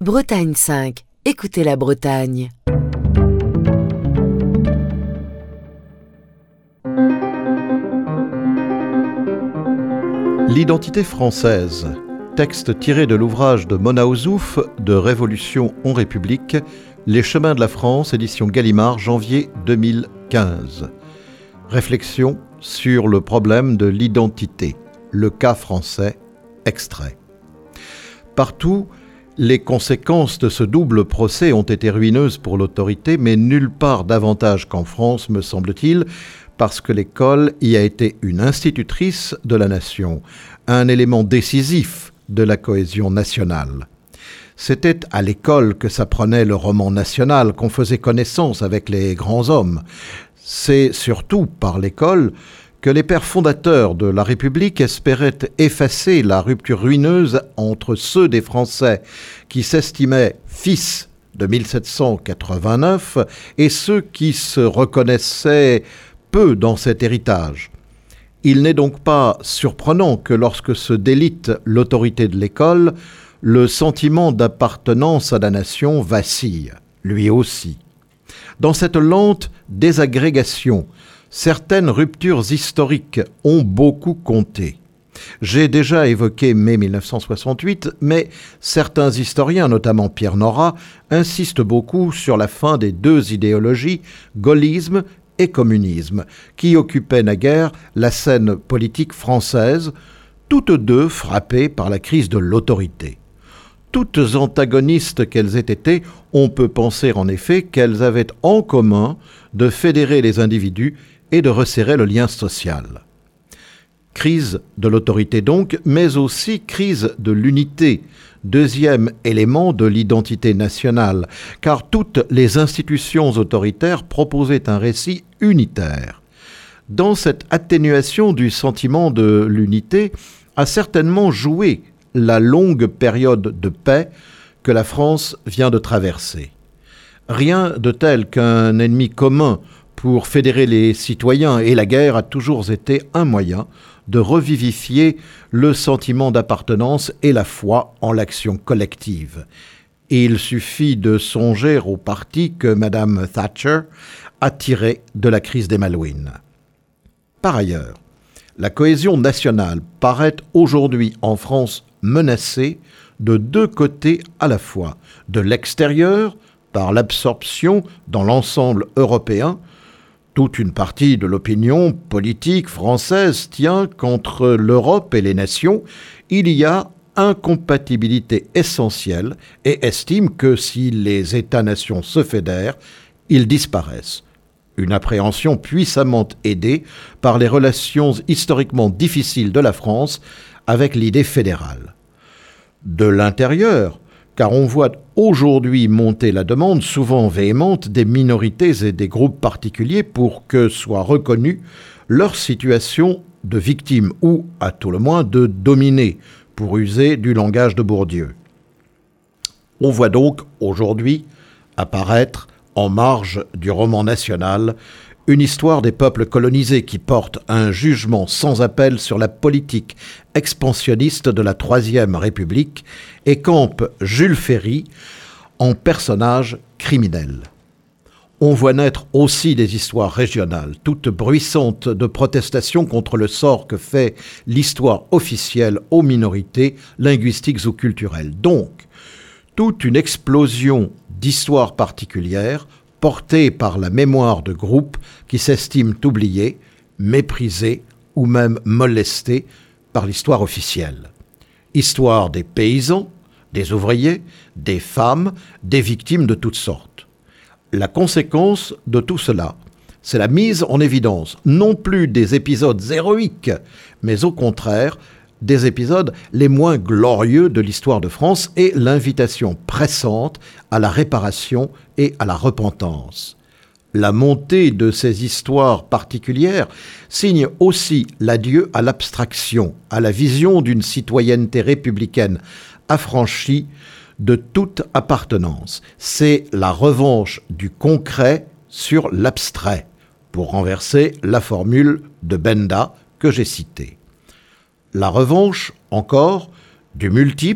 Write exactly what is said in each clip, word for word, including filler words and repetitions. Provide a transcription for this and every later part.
Bretagne cinq. Écoutez la Bretagne. L'identité française. Texte tiré de l'ouvrage de Mona Ozouf de Révolution en République, Les chemins de la France, édition Gallimard, janvier deux mille quinze. Réflexion sur le problème de l'identité. Le cas français, extrait. Partout, les conséquences de ce double procès ont été ruineuses pour l'autorité, mais nulle part davantage qu'en France, me semble-t-il, parce que l'école y a été une institutrice de la nation, un élément décisif de la cohésion nationale. C'était à l'école que s'apprenait le roman national, qu'on faisait connaissance avec les grands hommes. C'est surtout par l'école que les pères fondateurs de la République espéraient effacer la rupture ruineuse entre ceux des Français qui s'estimaient fils de mille sept cent quatre-vingt-neuf et ceux qui se reconnaissaient peu dans cet héritage. Il n'est donc pas surprenant que lorsque se délite l'autorité de l'école, le sentiment d'appartenance à la nation vacille, lui aussi. Dans cette lente désagrégation, certaines ruptures historiques ont beaucoup compté. J'ai déjà évoqué mai mille neuf cent soixante-huit, mais certains historiens, notamment Pierre Nora, insistent beaucoup sur la fin des deux idéologies, gaullisme et communisme, qui occupaient naguère la scène politique française, toutes deux frappées par la crise de l'autorité. Toutes antagonistes qu'elles aient été, on peut penser en effet qu'elles avaient en commun de fédérer les individus et de resserrer le lien social. Crise de l'autorité donc, mais aussi crise de l'unité, deuxième élément de l'identité nationale, car toutes les institutions autoritaires proposaient un récit unitaire. Dans cette atténuation du sentiment de l'unité a certainement joué la longue période de paix que la France vient de traverser. Rien de tel qu'un ennemi commun pour fédérer les citoyens, et la guerre a toujours été un moyen de revivifier le sentiment d'appartenance et la foi en l'action collective. Et il suffit de songer au parti que Madame Thatcher a tiré de la crise des Malouines. Par ailleurs, la cohésion nationale paraît aujourd'hui en France menacée de deux côtés à la fois, de l'extérieur, par l'absorption dans l'ensemble européen. Toute une partie de l'opinion politique française tient qu'entre l'Europe et les nations, il y a incompatibilité essentielle et estime que si les États-nations se fédèrent, ils disparaissent. Une appréhension puissamment aidée par les relations historiquement difficiles de la France avec l'idée fédérale. De l'intérieur, car on voit aujourd'hui monter la demande, souvent véhémente, des minorités et des groupes particuliers pour que soit reconnue leur situation de victime ou, à tout le moins, de dominés, pour user du langage de Bourdieu. On voit donc aujourd'hui apparaître, en marge du roman national, une histoire des peuples colonisés qui porte un jugement sans appel sur la politique expansionniste de la Troisième République et campe Jules Ferry en personnage criminel. On voit naître aussi des histoires régionales, toutes bruissantes de protestations contre le sort que fait l'histoire officielle aux minorités linguistiques ou culturelles. Donc, toute une explosion d'histoires particulières portées par la mémoire de groupes qui s'estiment oubliés, méprisés ou même molestés par l'histoire officielle. Histoire des paysans, des ouvriers, des femmes, des victimes de toutes sortes. La conséquence de tout cela, c'est la mise en évidence non plus des épisodes héroïques, mais au contraire des épisodes les moins glorieux de l'histoire de France et l'invitation pressante à la réparation et à la repentance. La montée de ces histoires particulières signe aussi l'adieu à l'abstraction, à la vision d'une citoyenneté républicaine affranchie de toute appartenance. C'est la revanche du concret sur l'abstrait, pour renverser la formule de Benda que j'ai citée. La revanche, encore, du multiple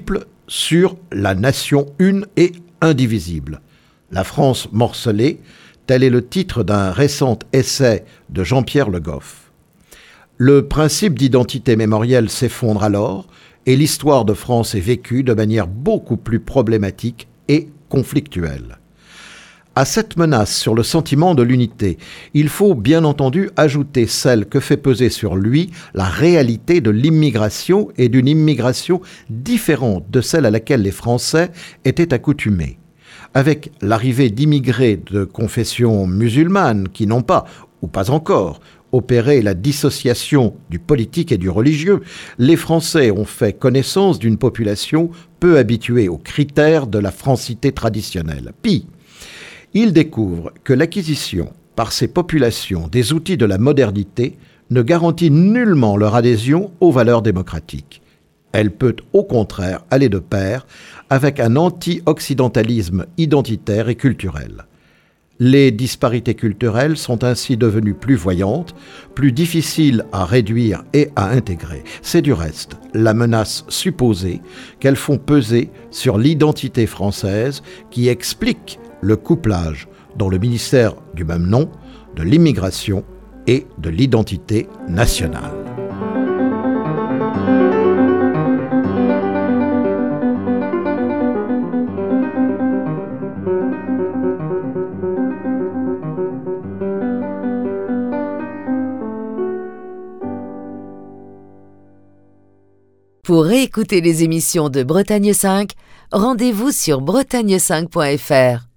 sur la nation une et indivisible. La France morcelée, tel est le titre d'un récent essai de Jean-Pierre Le Goff. Le principe d'identité mémorielle s'effondre alors et l'histoire de France est vécue de manière beaucoup plus problématique et conflictuelle. À cette menace sur le sentiment de l'unité, il faut bien entendu ajouter celle que fait peser sur lui la réalité de l'immigration et d'une immigration différente de celle à laquelle les Français étaient accoutumés. Avec l'arrivée d'immigrés de confession musulmane qui n'ont pas, ou pas encore, opéré la dissociation du politique et du religieux, les Français ont fait connaissance d'une population peu habituée aux critères de la francité traditionnelle. Pis, ils découvrent que l'acquisition par ces populations des outils de la modernité ne garantit nullement leur adhésion aux valeurs démocratiques. Elle peut au contraire aller de pair avec un anti-occidentalisme identitaire et culturel. Les disparités culturelles sont ainsi devenues plus voyantes, plus difficiles à réduire et à intégrer. C'est du reste la menace supposée qu'elles font peser sur l'identité française qui explique le couplage dans le ministère du même nom de l'immigration et de l'identité nationale. Pour réécouter les émissions de Bretagne cinq, rendez-vous sur bretagne cinq point f r.